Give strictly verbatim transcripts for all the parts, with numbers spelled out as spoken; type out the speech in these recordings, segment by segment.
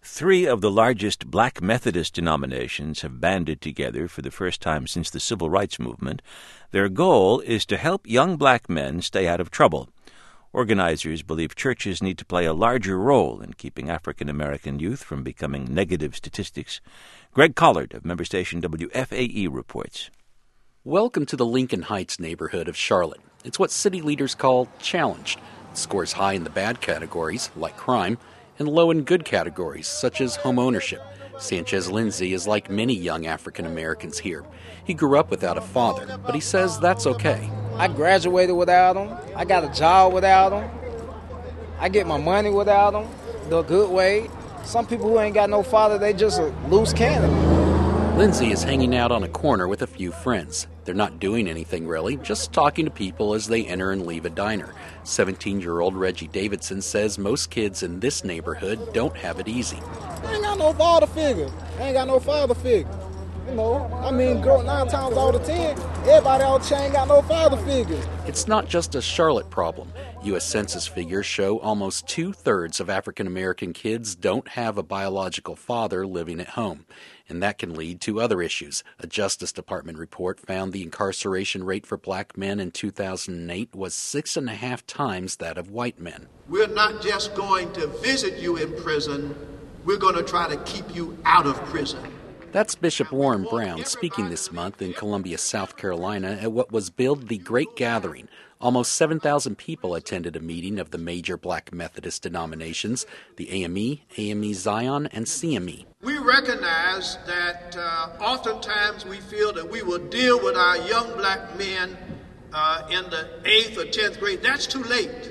Three of the largest black Methodist denominations have banded together for the first time since the Civil Rights Movement. Their goal is to help young black men stay out of trouble. Organizers believe churches need to play a larger role in keeping African American youth from becoming negative statistics. Greg Collard of member station W F A E reports. Welcome to the Lincoln Heights neighborhood of Charlotte. It's what city leaders call challenged. It scores high in the bad categories, like crime, and low in good categories, such as home ownership. Sanchez Lindsay is like many young African Americans here. He grew up without a father, but he says that's okay. I graduated without him. I got a job without him. I get my money without him, the good way. Some people who ain't got no father, they just a loose cannon. Lindsay is hanging out on a corner with a few friends. They're not doing anything really, just talking to people as they enter and leave a diner. seventeen-year-old Reggie Davidson says most kids in this neighborhood don't have it easy. I ain't got no father figure. I ain't got no father figure. You know, I mean, girl, nine times out of ten, everybody out there ain't got no father figure. It's not just a Charlotte problem. U S Census figures show almost two-thirds of African American kids don't have a biological father living at home. And that can lead to other issues. A Justice Department report found the incarceration rate for black men in two thousand eight was six and a half times that of white men. We're not just going to visit you in prison, we're going to try to keep you out of prison. That's Bishop Warren Brown speaking this month in Columbia, South Carolina at what was billed the Great Gathering. Almost seven thousand people attended a meeting of the major black Methodist denominations, the A M E, A M E Zion, and C M E. We recognize that uh, oftentimes we feel that we will deal with our young black men uh, in the eighth or tenth grade. That's too late.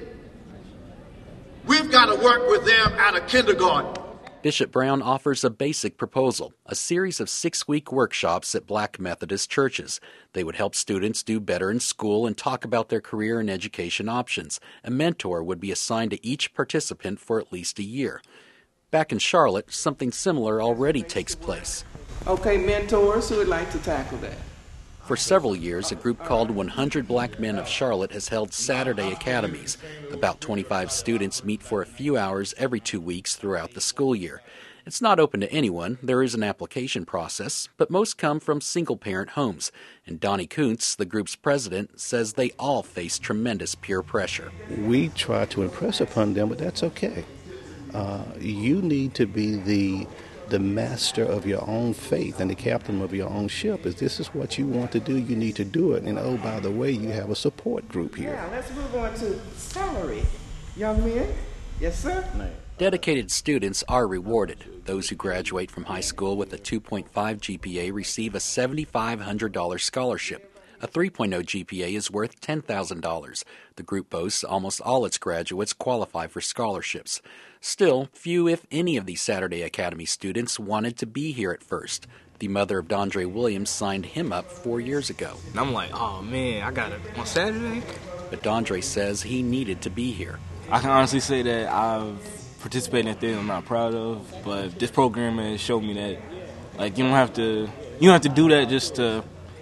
We've got to work with them out of kindergarten. Bishop Brown offers a basic proposal, a series of six-week workshops at black Methodist churches. They would help students do better in school and talk about their career and education options. A mentor would be assigned to each participant for at least a year. Back in Charlotte, something similar already takes place. Okay, mentors, who would like to tackle that? For several years, a group called one hundred Black Men of Charlotte has held Saturday academies. About twenty-five students meet for a few hours every two weeks throughout the school year. It's not open to anyone. There is an application process, but most come from single-parent homes. And Donnie Kuntz, the group's president, says they all face tremendous peer pressure. We try to impress upon them, but that's okay. Uh, you need to be the the master of your own faith and the captain of your own ship. If this is what you want to do, you need to do it. And oh, by the way, you have a support group here. Yeah, let's move on to salary. Young men? Yes, sir? No. Dedicated students are rewarded. Those who graduate from high school with a two point five G P A receive a seven thousand five hundred dollars scholarship. A three point oh G P A is worth ten thousand dollars. The group boasts almost all its graduates qualify for scholarships. Still, few, if any, of these Saturday Academy students wanted to be here at first. The mother of Dondre Williams signed him up four years ago. And I'm like, oh man, I got it on Saturday? But Dondre says he needed to be here. I can honestly say that I've participated in things I'm not proud of, but this program has showed me that, like, you don't have to, you don't have to do that just to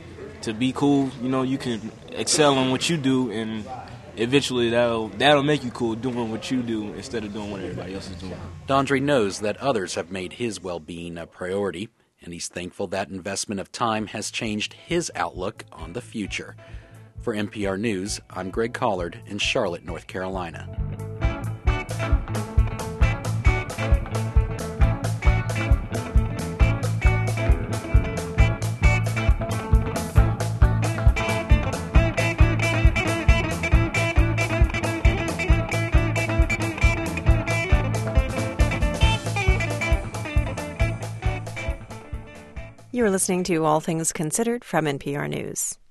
to be cool. You know, you can excel in what you do, and eventually that'll that'll make you cool doing what you do instead of doing what everybody else is doing. Dondre knows that others have made his well-being a priority, and he's thankful that investment of time has changed his outlook on the future. For N P R News, I'm Greg Collard in Charlotte, North Carolina. You are listening to All Things Considered from N P R News.